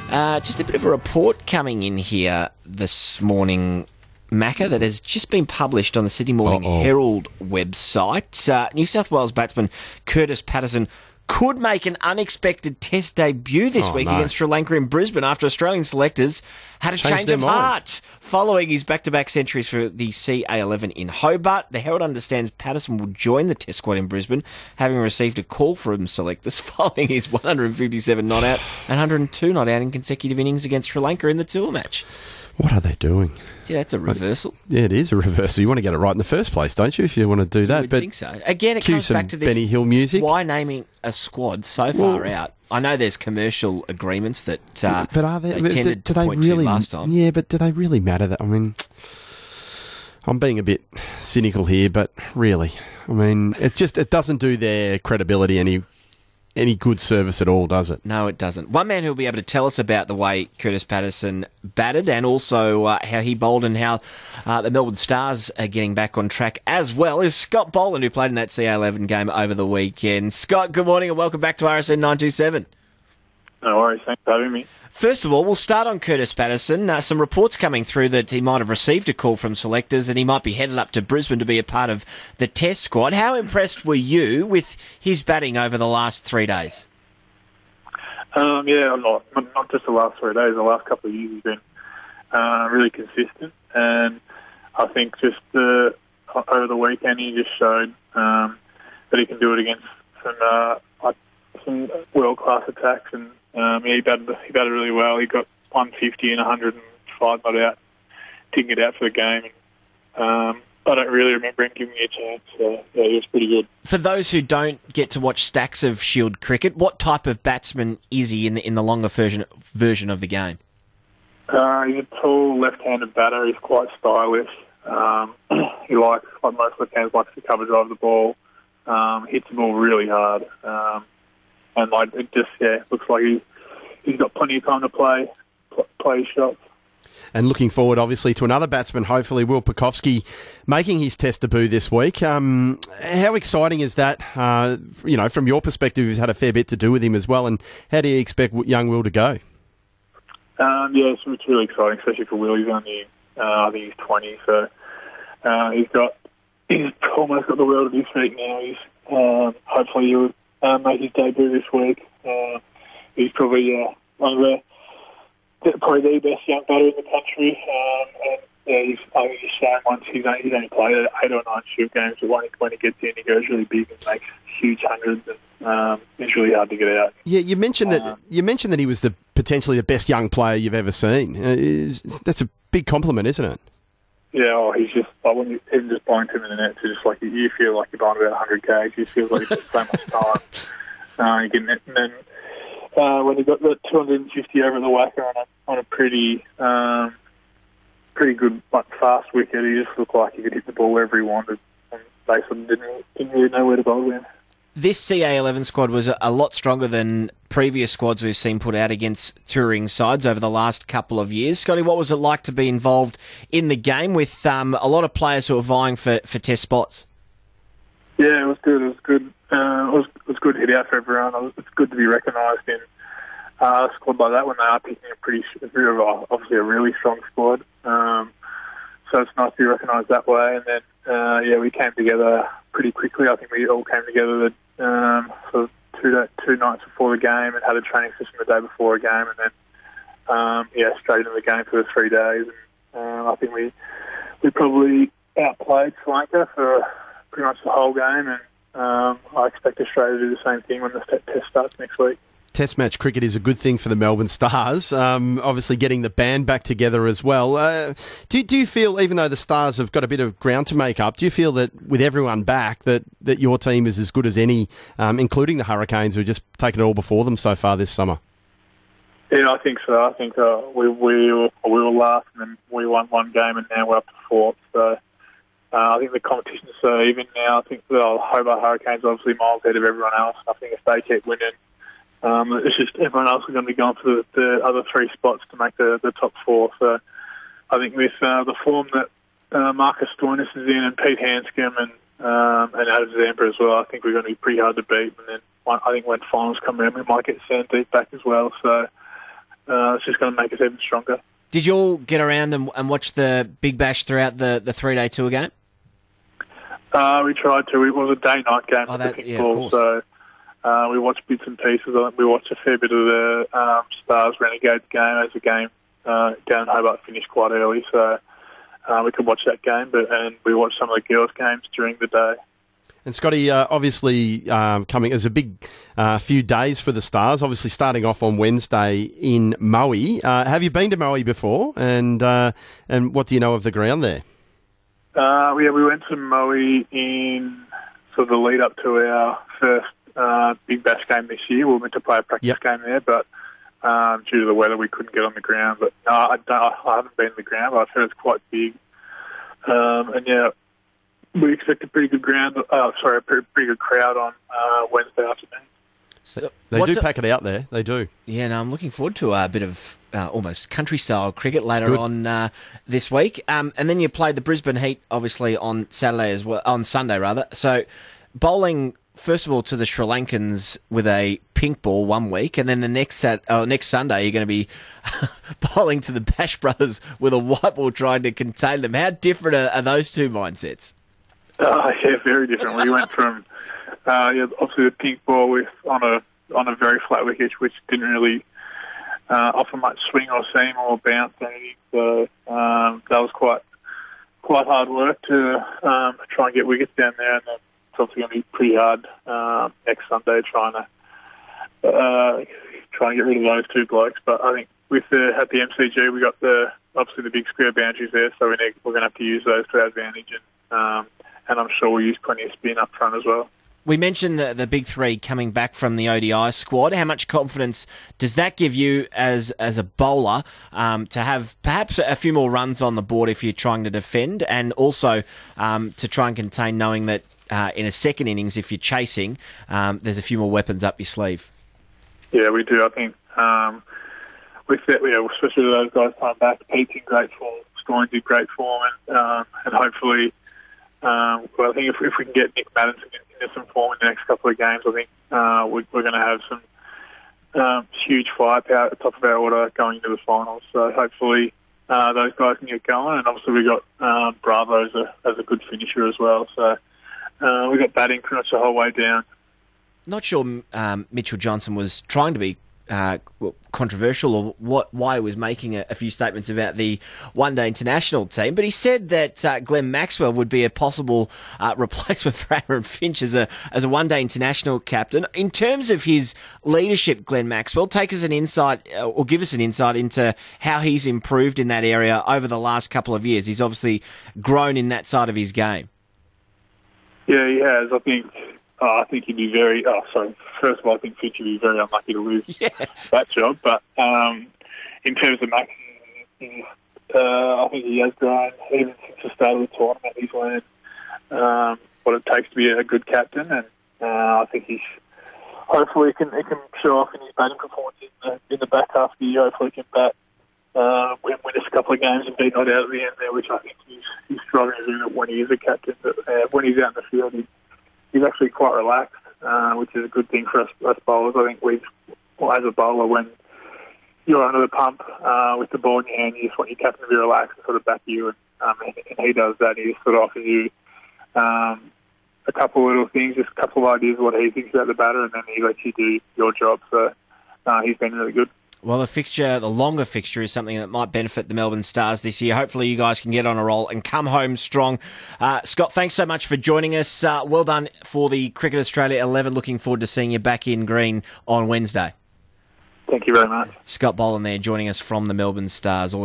Just a bit of a report coming in here this morning, Macca, that has just been published on the Sydney Morning Herald website. New South Wales batsman Curtis Patterson could make an unexpected Test debut this week against Sri Lanka in Brisbane after Australian selectors had a change of heart following his back-to-back centuries for the CA11 in Hobart. The Herald understands Patterson will join the Test squad in Brisbane, having received a call from selectors following his 157 not-out and 102 not-out in consecutive innings against Sri Lanka in the tour match. What are they doing? Yeah, that's a reversal. Yeah, it is a reversal. You want to get it right in the first place, don't you, if you want to do that? I would think so. Again, it comes back to this Benny Hill music. Why naming a squad so far out? I know there's commercial agreements that but are there, they tended do to they point really, to last time. Yeah, but do they really matter? That I mean, I'm being a bit cynical here, but really, I mean, it doesn't do their credibility any good service at all, does it? No, it doesn't. One man who'll be able to tell us about the way Curtis Patterson batted and also how he bowled and how the Melbourne Stars are getting back on track as well is Scott Boland, who played in that CA11 game over the weekend. Scott, good morning and welcome back to RSN 927. No worries, thanks for having me. First of all, we'll start on Curtis Patterson. Some reports coming through that he might have received a call from selectors and he might be headed up to Brisbane to be a part of the Test squad. How impressed were you with his batting over the last 3 days? Yeah, not just the last 3 days. The last couple of years he's been really consistent, and I think just over the weekend he just showed that he can do it against some world-class attacks, and he batted really well. He got 150 and 105 not out, didn't get out for the game. And, I don't really remember him giving me a chance, so yeah, he was pretty good. For those who don't get to watch stacks of Shield cricket, what type of batsman is he in the longer version of the game? He's a tall left-handed batter. He's quite stylish. He likes, like most left-handers, likes to cover drive the ball. Hits the ball really hard. And it just looks like he's got plenty of time to play his shots. And looking forward, obviously, to another batsman, hopefully Will Pucovski, making his Test debut this week. How exciting is that? From your perspective, you've had a fair bit to do with him as well. And how do you expect young Will to go? It's really exciting, especially for Will. He's only, I think he's 20, so he's almost got the world at his feet now. Hopefully he'll make his debut this week. He's probably probably the best young batter in the country. I think he's shown once he's only played 8 or 9 Shield games, but when he gets in, he goes really big and makes huge hundreds, and it's really hard to get out. Yeah, you mentioned that he was potentially the best young player you've ever seen. That's a big compliment, isn't it? Yeah, he's just when you even just bowling him in the net, it's just like you feel like you're bowling about 100 k's. You feel like you've got so much time. You get and then when he got the 250 over the whacker on a pretty good fast wicket, he just looked like he could hit the ball wherever he wanted, and basically didn't really know where to bowl in. This CA11 squad was a lot stronger than previous squads we've seen put out against touring sides over the last couple of years. Scotty, what was it like to be involved in the game with a lot of players who were vying for Test spots? Yeah, it was good. It was good. It was good to hit out for everyone. It's good to be recognised in a squad like that when they are picking obviously a really strong squad. So it's nice to be recognised that way. And then, we came together pretty quickly. I think we all came together sort of two nights before the game and had a training session the day before a game, and then straight into the game for the 3 days. And I think we probably outplayed Sri Lanka for pretty much the whole game, and I expect Australia to do the same thing when the Test starts next week. Test match cricket is a good thing for the Melbourne Stars. Obviously getting the band back together as well. Do you feel, even though the Stars have got a bit of ground to make up, do you feel that with everyone back that your team is as good as any, including the Hurricanes, who just taken it all before them so far this summer? Yeah, I think so. I think we were last, and then we won one game, and now we're up to 4th. So I think the competition's so even now. I think the Hobart Hurricanes are obviously miles ahead of everyone else. I think if they keep winning, it's just everyone else is going to be going for the other 3 spots to make the top 4. So I think with the form that Marcus Stoinis is in, and Pete Hanscom and Adam Zampa as well, I think we're going to be pretty hard to beat. And then I think when finals come around, we might get Sandeep back as well. So it's just going to make us even stronger. Did you all get around and watch the Big Bash throughout the 3-day tour game? We tried to. It was a day-night game with the Pink Ball, so we watched bits and pieces. I think we watched a fair bit of the Stars Renegades game as the game down in Hobart finished quite early, so we could watch that game. And we watched some of the girls' games during the day. And Scotty, obviously coming as a big few days for the Stars, obviously starting off on Wednesday in Maui. Have you been to Maui before? And what do you know of the ground there? We went to Maui in sort of the lead up to our first Big Bash game this year. We were meant to play a practice game there, but due to the weather, we couldn't get on the ground. But no, I haven't been to the ground, but I've heard it's quite big. And yeah, we expect a pretty good pretty good crowd on Wednesday afternoon. So they do pack it out there. They do. Yeah, no, I'm looking forward to a bit of almost country-style cricket later on this week. And then you played the Brisbane Heat, obviously, on Saturday as well, on Sunday rather. So bowling, first of all, to the Sri Lankans with a pink ball one week, and then the next Sunday you're going to be bowling to the Bash Brothers with a white ball trying to contain them. How different are those two mindsets? Yeah, very different. We went from obviously the pink ball on a very flat wicket, which didn't really offer much swing or seam or bounce or anything. So that was quite hard work to try and get wickets down there, and then it's obviously going to be pretty hard next Sunday trying to get rid of those two blokes. But I think at the MCG we got obviously the big square boundaries there, so we're going to have to use those to our advantage, and I'm sure we'll use plenty of spin up front as well. We mentioned the big three coming back from the ODI squad. How much confidence does that give you as a bowler to have perhaps a few more runs on the board if you're trying to defend, and also to try and contain, knowing that in a second innings, if you're chasing, there's a few more weapons up your sleeve? Yeah, we do. I think with that, especially those guys coming back, Pete's in great form, Scoring's in great form, and hopefully, I think if we can get Nick Maddinson into some form in the next couple of games, I think we're going to have some huge firepower at the top of our order going into the finals. So hopefully those guys can get going, and obviously we got Bravo as a good finisher as well. So we got batting pretty much the whole way down. Not sure Mitchell Johnson was trying to be controversial or why he was making a few statements about the one-day international team, but he said that Glenn Maxwell would be a possible replacement for Aaron Finch as a one-day international captain. In terms of his leadership, Glenn Maxwell, take us an insight or give us an insight into how he's improved in that area over the last couple of years. He's obviously grown in that side of his game. Yeah, he has. I think he'd be very... first of all, I think Finch would be very unlucky to lose that job. But in terms of Max, I think he has grown. Even since the start of the tournament, he's learned what it takes to be a good captain. And I think hopefully he can show off in his batting performance in the back half of the year. Hopefully he can bat, win us a couple of games and be not out at the end there, which I think he's struggling to do when he is a captain. But when he's out in the field, he's actually quite relaxed, which is a good thing for us bowlers. I think as a bowler, when you're under the pump with the ball in your hand, you just want your captain to be relaxed and sort of back you. And he does that. He just sort of offers you a couple of little things, just a couple of ideas of what he thinks about the batter, and then he lets you do your job. So he's been really good. Well, the longer fixture is something that might benefit the Melbourne Stars this year. Hopefully you guys can get on a roll and come home strong. Scott, thanks so much for joining us. Well done for the Cricket Australia 11. Looking forward to seeing you back in green on Wednesday. Thank you very much. Scott Boland there joining us from the Melbourne Stars.